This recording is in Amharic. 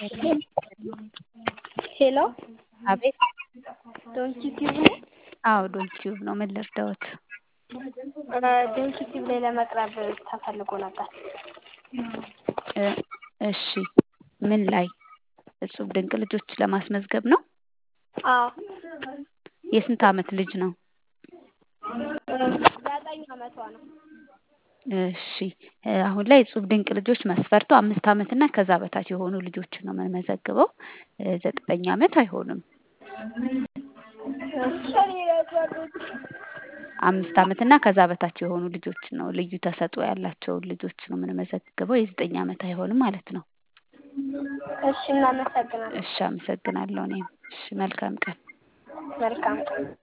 ሄሎ አቤት። ዶንኪ ቲቪ ነው? አዎ ዶንኪ ቲዩብ ነው። ምን ልርዳዎት? ዶንኪ ቲቪ ላይ ለመቅረብ ተፈልጎ ነበር። እሺ ምን ላይ? እጹብ ድንቅ ልጆች ለማስመዝገብ ነው? አዎ የስንት ዓመት ልጅ ነው? 9 ዓመቷ ነው። እሺ አሁን ላይ እጹብ ድንቅ ልጆች መስፈርቱ 5 ዓመት እና ከዛ በታች የሆኑ ልጆችን ነው የምንመዘግበው። 9 ዓመት አይሆንም። 5 ዓመት እና ከዛ በታች የሆኑ ልጆችን ነው፣ ልዩ ተሰጥኦ ያላቸውን ልጆች ነው የምንመዘግበው። የ9 ዓመት አይሆንም ማለት ነው። እሺ እናመሰግናለን። እሺ አመሰግናለሁ እኔም። እሺ መልካም ቀን። መልካም ቀን።